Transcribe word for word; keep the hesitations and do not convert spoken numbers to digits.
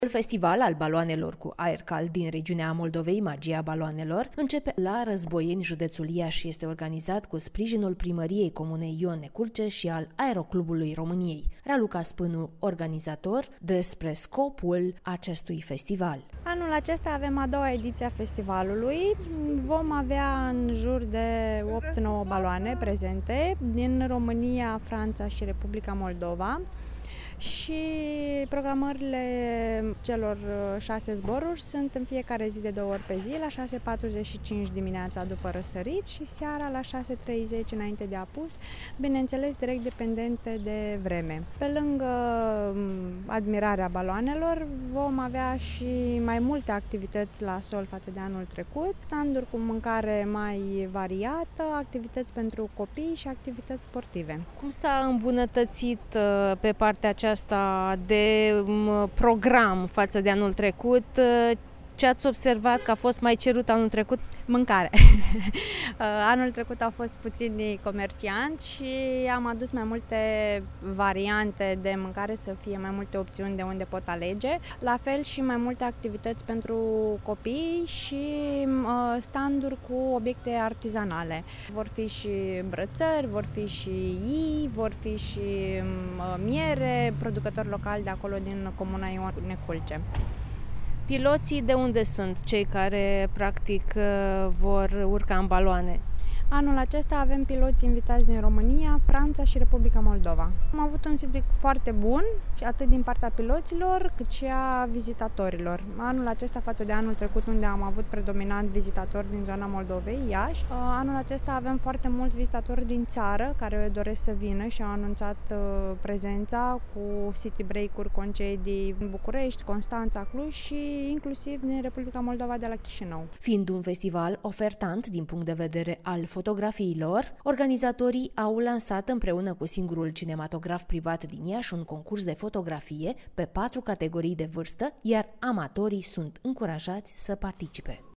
Festival al baloanelor cu aer cald din regiunea Moldovei, Magia Baloanelor, începe la Războieni, județul Iași, și este organizat cu sprijinul primăriei comunei Ion Neculce și al Aeroclubului României. Raluca Spânu, organizator, despre scopul acestui festival. Anul acesta avem a doua ediție a festivalului. Vom avea în jur de opt nouă baloane prezente din România, Franța și Republica Moldova. Și programările celor șase zboruri sunt în fiecare zi de două ori pe zi, la șase patruzeci și cinci dimineața după răsărit și seara la șase treizeci înainte de apus, bineînțeles direct dependente de vreme. Pe lângă admirarea baloanelor vom avea și mai multe activități la sol față de anul trecut, standuri cu mâncare mai variată, activități pentru copii și activități sportive. Cum s-a îmbunătățit pe partea aceasta asta de program față de anul trecut? Ce ați observat că a fost mai cerut anul trecut? Mâncare. Anul trecut au fost puțini comercianți și am adus mai multe variante de mâncare, să fie mai multe opțiuni de unde pot alege. La fel și mai multe activități pentru copii și standuri cu obiecte artizanale. Vor fi și brățări, vor fi și ii, vor fi și miere, producători locali de acolo din comuna Ion Neculce. Piloții de unde sunt cei care practic vor urca în baloane? Anul acesta avem piloți invitați din România, Franța și Republica Moldova. Am avut un feedback foarte bun, și atât din partea piloților, cât și a vizitatorilor. Anul acesta față de anul trecut, unde am avut predominant vizitatori din zona Moldovei, Iași, anul acesta avem foarte mulți vizitatori din țară care doresc să vină și au anunțat prezența cu city break-uri, concedii în București, Constanța, Cluj și inclusiv din Republica Moldova de la Chișinău. Fiind un festival ofertant din punct de vedere al fotografiilor, organizatorii au lansat împreună cu singurul cinematograf privat din Iași un concurs de fotografie pe patru categorii de vârstă, iar amatorii sunt încurajați să participe.